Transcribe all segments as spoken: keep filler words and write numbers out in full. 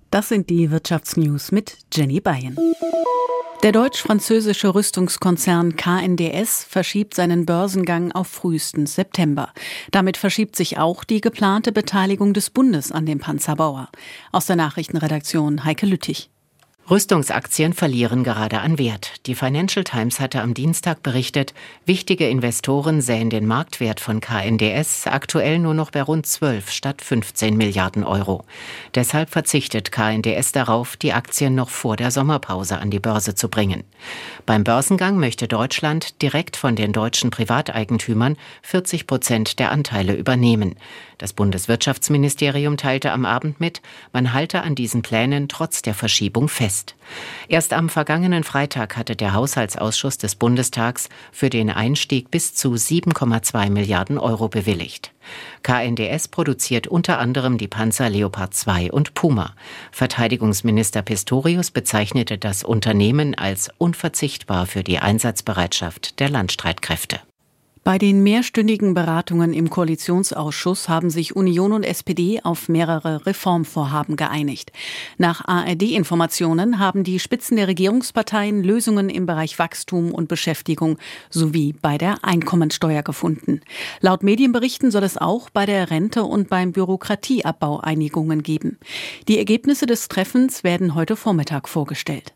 Das sind die Wirtschaftsnews mit Jenny Beyen. Der deutsch-französische Rüstungskonzern K N D S verschiebt seinen Börsengang auf frühestens September. Damit verschiebt sich auch die geplante Beteiligung des Bundes an dem Panzerbauer. Aus der Nachrichtenredaktion Heike Lüttich. Rüstungsaktien verlieren gerade an Wert. Die Financial Times hatte am Dienstag berichtet, wichtige Investoren sähen den Marktwert von K N D S aktuell nur noch bei rund zwölf statt fünfzehn Milliarden Euro. Deshalb verzichtet K N D S darauf, die Aktien noch vor der Sommerpause an die Börse zu bringen. Beim Börsengang möchte Deutschland direkt von den deutschen Privateigentümern vierzig Prozent der Anteile übernehmen. Das Bundeswirtschaftsministerium teilte am Abend mit, man halte an diesen Plänen trotz der Verschiebung fest. Erst am vergangenen Freitag hatte der Haushaltsausschuss des Bundestags für den Einstieg bis zu sieben Komma zwei Milliarden Euro bewilligt. K N D S produziert unter anderem die Panzer Leopard zwei und Puma. Verteidigungsminister Pistorius bezeichnete das Unternehmen als unverzichtbar für die Einsatzbereitschaft der Landstreitkräfte. Bei den mehrstündigen Beratungen im Koalitionsausschuss haben sich Union und S P D auf mehrere Reformvorhaben geeinigt. Nach A R D-Informationen haben die Spitzen der Regierungsparteien Lösungen im Bereich Wachstum und Beschäftigung sowie bei der Einkommensteuer gefunden. Laut Medienberichten soll es auch bei der Rente und beim Bürokratieabbau Einigungen geben. Die Ergebnisse des Treffens werden heute Vormittag vorgestellt.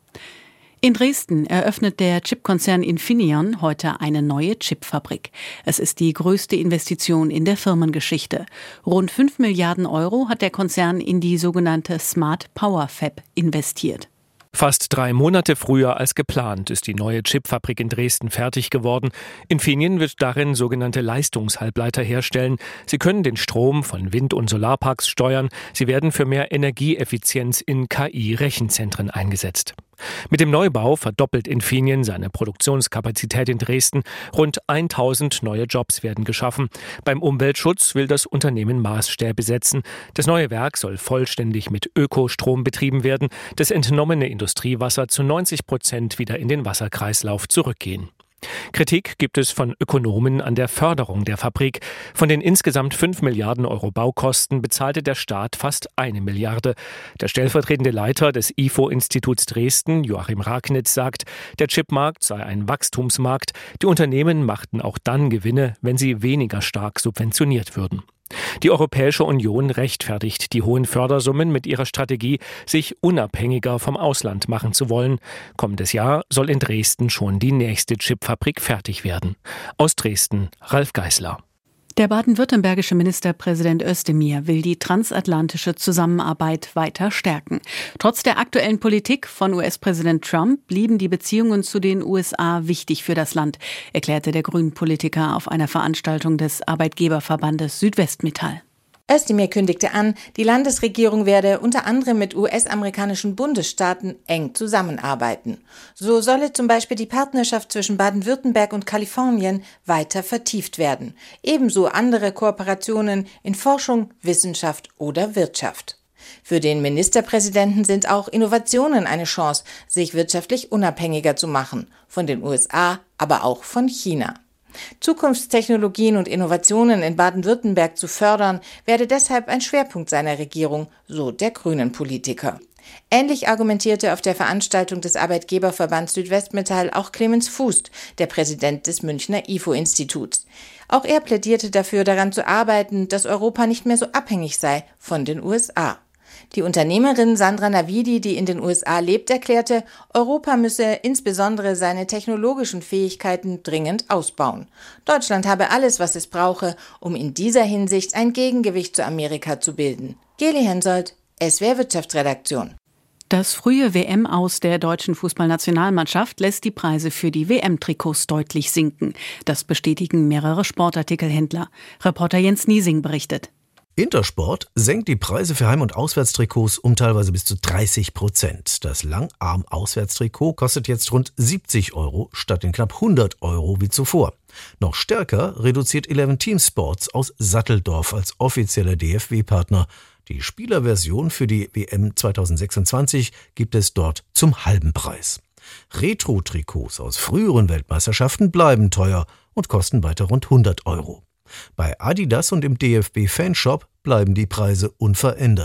In Dresden eröffnet der Chipkonzern Infineon heute eine neue Chipfabrik. Es ist die größte Investition in der Firmengeschichte. Rund fünf Milliarden Euro hat der Konzern in die sogenannte Smart Power Fab investiert. Fast drei Monate früher als geplant ist die neue Chipfabrik in Dresden fertig geworden. Infineon wird darin sogenannte Leistungshalbleiter herstellen. Sie können den Strom von Wind- und Solarparks steuern. Sie werden für mehr Energieeffizienz in K I-Rechenzentren eingesetzt. Mit dem Neubau verdoppelt Infineon seine Produktionskapazität in Dresden. Rund tausend neue Jobs werden geschaffen. Beim Umweltschutz will das Unternehmen Maßstäbe setzen. Das neue Werk soll vollständig mit Ökostrom betrieben werden. Das entnommene Industriewasser zu neunzig Prozent wieder in den Wasserkreislauf zurückgehen. Kritik gibt es von Ökonomen an der Förderung der Fabrik. Von den insgesamt fünf Milliarden Euro Baukosten bezahlte der Staat fast eine Milliarde. Der stellvertretende Leiter des I F O-Instituts Dresden, Joachim Ragnitz, sagt, der Chipmarkt sei ein Wachstumsmarkt. Die Unternehmen machten auch dann Gewinne, wenn sie weniger stark subventioniert würden. Die Europäische Union rechtfertigt die hohen Fördersummen mit ihrer Strategie, sich unabhängiger vom Ausland machen zu wollen. Kommendes Jahr soll in Dresden schon die nächste Chipfabrik fertig werden. Aus Dresden, Ralf Geißler. Der baden-württembergische Ministerpräsident Özdemir will die transatlantische Zusammenarbeit weiter stärken. Trotz der aktuellen Politik von U S-Präsident Trump blieben die Beziehungen zu den U S A wichtig für das Land, erklärte der Grünen-Politiker auf einer Veranstaltung des Arbeitgeberverbandes Südwestmetall. Özdemir kündigte an, die Landesregierung werde unter anderem mit U S-amerikanischen Bundesstaaten eng zusammenarbeiten. So solle zum Beispiel die Partnerschaft zwischen Baden-Württemberg und Kalifornien weiter vertieft werden. Ebenso andere Kooperationen in Forschung, Wissenschaft oder Wirtschaft. Für den Ministerpräsidenten sind auch Innovationen eine Chance, sich wirtschaftlich unabhängiger zu machen, von den U S A, aber auch von China. Zukunftstechnologien und Innovationen in Baden-Württemberg zu fördern, werde deshalb ein Schwerpunkt seiner Regierung, so der Grünen-Politiker. Ähnlich argumentierte auf der Veranstaltung des Arbeitgeberverbands Südwestmetall auch Clemens Fußt, der Präsident des Münchner I F O-Instituts. Auch er plädierte dafür, daran zu arbeiten, dass Europa nicht mehr so abhängig sei von den U S A. Die Unternehmerin Sandra Navidi, die in den U S A lebt, erklärte, Europa müsse insbesondere seine technologischen Fähigkeiten dringend ausbauen. Deutschland habe alles, was es brauche, um in dieser Hinsicht ein Gegengewicht zu Amerika zu bilden. Geli Hensoldt, S W R Wirtschaftsredaktion. Das frühe W M-Aus der deutschen Fußballnationalmannschaft lässt die Preise für die W M-Trikots deutlich sinken. Das bestätigen mehrere Sportartikelhändler. Reporter Jens Niesing berichtet. Intersport senkt die Preise für Heim- und Auswärtstrikots um teilweise bis zu dreißig Prozent. Das Langarm-Auswärtstrikot kostet jetzt rund siebzig Euro statt den knapp hundert Euro wie zuvor. Noch stärker reduziert Eleven Team Sports aus Satteldorf als offizieller D F W-Partner. Die Spielerversion für die W M zweitausendsechsundzwanzig gibt es dort zum halben Preis. Retro-Trikots aus früheren Weltmeisterschaften bleiben teuer und kosten weiter rund hundert Euro. Bei Adidas und im D F B-Fanshop bleiben die Preise unverändert.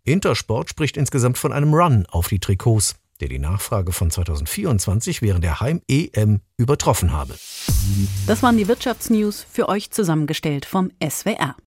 Intersport spricht insgesamt von einem Run auf die Trikots, der die Nachfrage von zweitausendvierundzwanzig während der Heim-E M übertroffen habe. Das waren die Wirtschaftsnews für euch zusammengestellt vom S W R.